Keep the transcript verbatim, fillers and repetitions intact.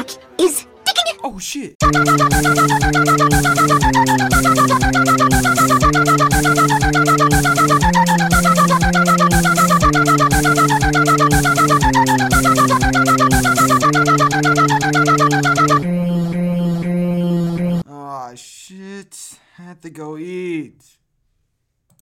clock is ticking. Oh, shit. Oh, shit. I have to go eat.